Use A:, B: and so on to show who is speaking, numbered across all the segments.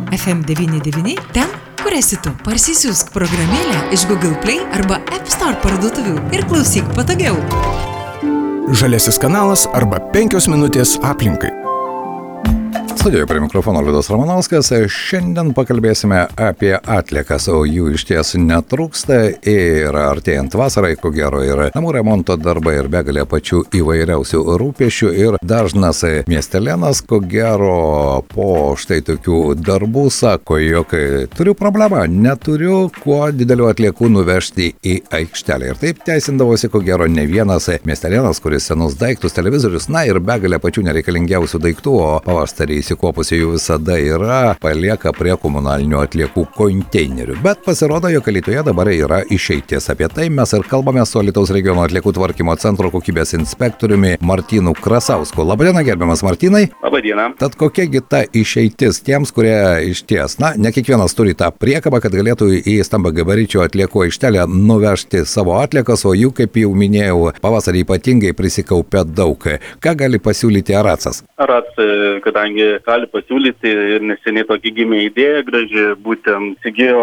A: FM99 ten, kur esi tu. Parsisiųsk programėlę iš Google Play arba App Store parduotuvių ir klausyk patogiau.
B: Žaliasis kanalas arba 5 minutės aplinkai.
C: Studijoje prie mikrofono Liudas Ramanauskas. Šiandien pakalbėsime apie atliekas, o jų išties netrūksta ir artėjant vasarai, ko gero, yra namų remonto darbai ir begalė pačių įvairiausių rūpesčių ir dažnas miestelėnas, ko gero, po štai tokių darbų sako, jog turiu problemą, neturiu kuo didelių atliekų nuvežti į aikštelę. Ir taip teisindavosi, ko gero, ne vienas miestelėnas, kuris senus daiktus, televizorius, na ir begalė pačių nereikalingiausių daiktų, o pavasarį įsikopusi jų visada yra, palieka prie komunalinių atliekų konteinerių. Bet pasirodo, jog Alytuje dabar yra išeitis. Apie tai mes ir kalbame su Alytaus regiono atliekų tvarkymo centro kokybės inspektoriumi Martynu Krasausku. Labadiena, gerbiamas Martynai.
D: Labadiena.
C: Tad kokiagi ta išeitis tiems, kurie išties, ne kiekvienas turi tą priekabą, kad galėtų į stambą gabaričių atliekų aikštelę nuvežti savo atliekas, o jų, kaip jau minėjau, pavasarį ypatingai prisikaupia daug. Ką gali pasiūlyti Aracas?
D: Aracas, kadangi gali pasiūlyti ir neseniai tokį gimė idėja graži, būtent įsigijo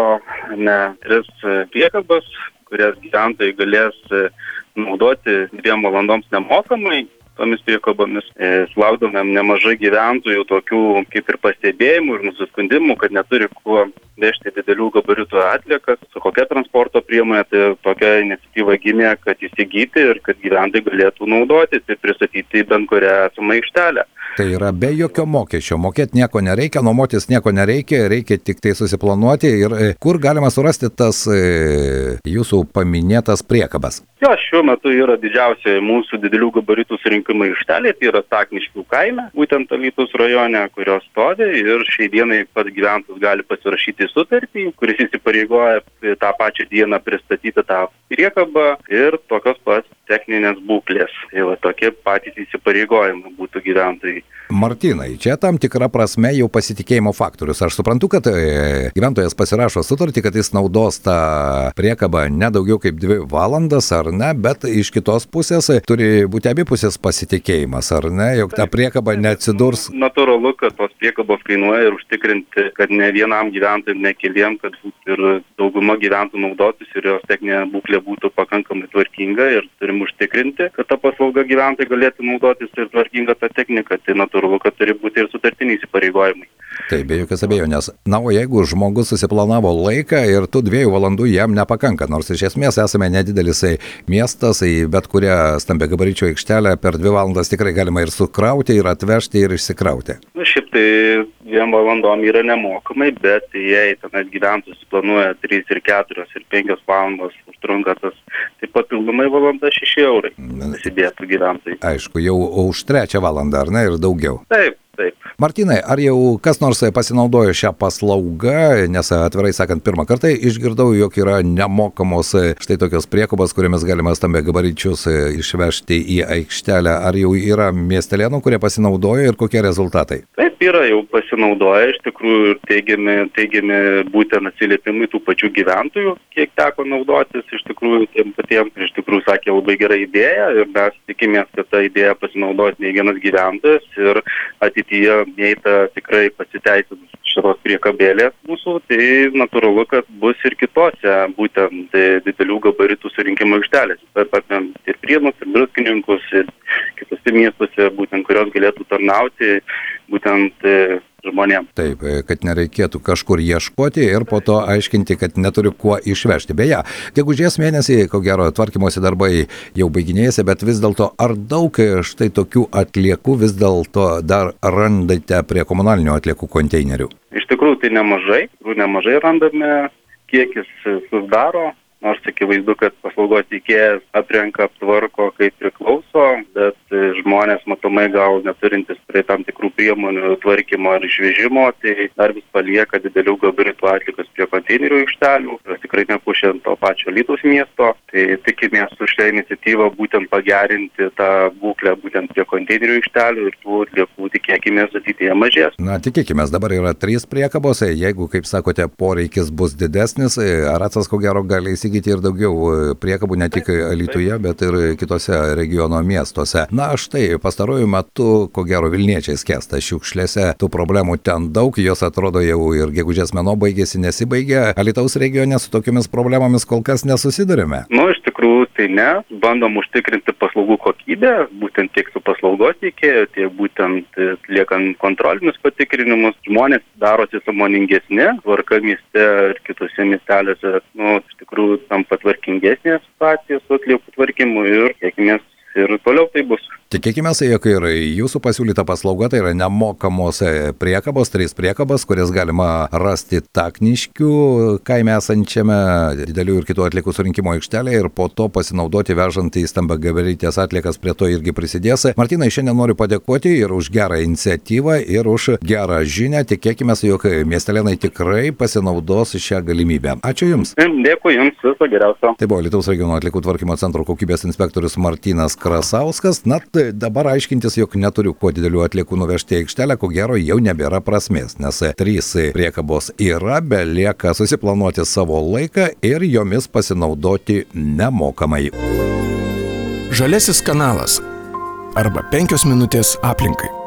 D: 3 priekabas, kurias gyventojai galės naudoti 2 valandoms nemokamai. Tomis priekabomis sulaukdavome nemažai gyventojų tokių kaip ir pastebėjimų ir nusiskundimų, kad neturi kuo vežti didelių gabaritų atliekas, su kokia transporto priemonė. Tai tokia iniciatyva gimė, kad įsigyti ir kad gyventojai galėtų naudotis ir pristatyti į bent kurią esamą aikštelę.
C: Tai yra be jokio mokesčio, mokėti nieko nereikia, nuomotis nieko nereikia, reikia tik tai susiplanuoti. Ir kur galima surasti tas jūsų paminėtas priekabas?
D: Jo, šiuo metu yra didžiausia mūsų didelių gabaritų surinkimo aikštelė, tai yra Stakniškių kaime, būtent Alytaus rajone, kurios stovi, ir šiai dienai pats gyventojas gali pasirašyti sutartį, kuris įsipareigoja tą pačią dieną pristatyti tą priekabą ir tokios pat techninės būklės. Tai va, tokie patys įsipareigojimai būtų gyventojai.
C: Martynai, čia tam tikra prasme jau pasitikėjimo faktorius. Aš suprantu, kad gyventojas pasirašo sutartį, kad jis naudos tą priekabą ne daugiau kaip 2 valandas, ar ne, bet iš kitos pusės turi būti abipusės pasitikėjimas, ar ne, jog ta priekaba neatsidurs.
D: Natūralu, kad tos priekabos kainuoja ir užtikrinti, kad ne vienam gyventojui, ne keliem, kad ir dauguma gyventojų naudotis ir jos techninė būklė būtų pakankamai tvarkinga ir turim užtikrinti, kad ta paslauga gyventojai galėtų naudotis ir tvarkinga ta technika. Tai natūralu, kad turi būti ir sutartiniai įsipareigojimai.
C: Tai be jokios abejonės. Na, o jeigu žmogus susiplanavo laiką ir tų 2 valandų jam nepakanka, nors iš esmės esame nedidelis miestas, į bet kurią stambę gabaričių aikštelę per 2 valandas tikrai galima ir sukrauti, ir atvežti, ir išsikrauti.
D: Šiaip tai 2 valandom yra nemokamai, bet jei tenais gyventojus planuoja 3 ir 4 ir 5 valandos užtrunka tas, tai papildomai valanda 6 eurai pasidėtų gyventojai.
C: Aišku, jau už 3 valandą, ar ne, ir daugiau.
D: Taip.
C: Martynai, ar jau kas nors pasinaudojo šią paslaugą, nes atvirai sakant, pirmą kartą išgirdau, jog yra nemokamos štai tokios priekabos, kuriamis galima stambę gabaričius išvežti į aikštelę. Ar jau yra miestelėnų, kurie pasinaudojo ir kokie rezultatai?
D: Taip, yra jau pasinaudoję, iš tikrųjų teigiami būtent atsiliepimai tų pačių gyventojų, kiek teko naudotis iš tikrųjų tiem patiem. Iš tikrųjų sakė labai gera idėja ir mes tikimės, kad tą idėją pasinaudos ne vienas gyventojas ir ateityje jei ta tikrai pasiteisins šitos priekabėlės mūsų, tai natūralu, kad bus ir kitose būtent didelių gabaritų surinkimo aikštelės. Taip pat ir Prienus, ir Druskininkus, ir kitose miestuose, būtent kurios galėtų tarnauti būtent žmonėms.
C: Taip, kad nereikėtų kažkur ieškoti ir po to aiškinti, kad neturiu kuo išvežti. Beje, gegužės mėnesį, ko gero, tvarkymosi darbai jau baiginėjasi, bet vis dėlto ar daug štai tokių atliekų vis dėlto dar randate prie komunalinių atliekų konteinerių?
D: Iš tikrųjų tai nemažai randame, kiekis susidaro. Nors akivaizdu, kad paslaugos teikėjas atrenka, aptvarko, kaip priklauso, bet žmonės matomai gal neturintis prie tam tikrų priemonių tvarkymo ar išvežimo, tai dar vis palieka didelių gabaritų atliekas prie konteinerių aikštelių, kurios tikrai nepušiant to pačio Alytaus miesto. Tai tikimės su šią iniciatyvą būtent pagerinti tą būklę būtent prie konteinerių aikštelių ir tų atliekų tikėkimės ateityje mažės.
C: Na, tikėkimės, dabar yra 3 priekabos, jeigu, kaip sakote, poreikis bus didesnis, Aracas ko gero gali įsigyti ir daugiau priekabų ne tik Alytuje, bet ir kitose regiono miestuose. Na štai, pastaruoju metu, ko gero, Vilniečiai skęsta šiukšlėse, tų problemų ten daug, jos atrodo jau ir gegužės mėnuo baigėsi, nesibaigė. Alytaus regione su tokiamis problemomis kol kas nesusidurime.
D: Iš tikrųjų tai ne, bandom užtikrinti paslaugų kokybę, būtent tiek su paslaugos teikėju, tiek būtent liekant kontrolinius patikrinimus. Žmonės darosi sąmoningesni, tvarka mieste ir kitose miesteliuose, iš tikrųjų tampa tvarkingesnė situacija su atliekų tvarkymu ir kiekvienas ir toliau tai bus.
C: Tikėkime, jog ir jūsų pasiūlyta paslauga, tai yra nemokamos priekabos, 3 priekabos, kurias galima rasti Takniškių kaime esančiame didelių ir kitų atliekų surinkimo aikštelėje ir po to pasinaudoti vežant į stambiagabaritės atliekas, prie to irgi prisidės. Martynai, šiandien noriu padėkoti ir už gerą iniciatyvą, ir už gerą žinią. Tikėkime, jog miestelėnai tikrai pasinaudos šią galimybę. Ačiū Jums.
D: Dėkui Jums, viso geriausio.
C: Tai buvo Alytaus regiono atliekų tvarkymo centro kokybės inspektorius Martynas Krasauskas. Na, dabar aiškintis, jog neturiu kuo didelių atliekų nuvežti į aikštelę, ko gero jau nebėra prasmės, nes 3 priekabos yra, belieka susiplanuoti savo laiką ir jomis pasinaudoti nemokamai.
B: Žaliasis kanalas arba 5 minutės aplinkai.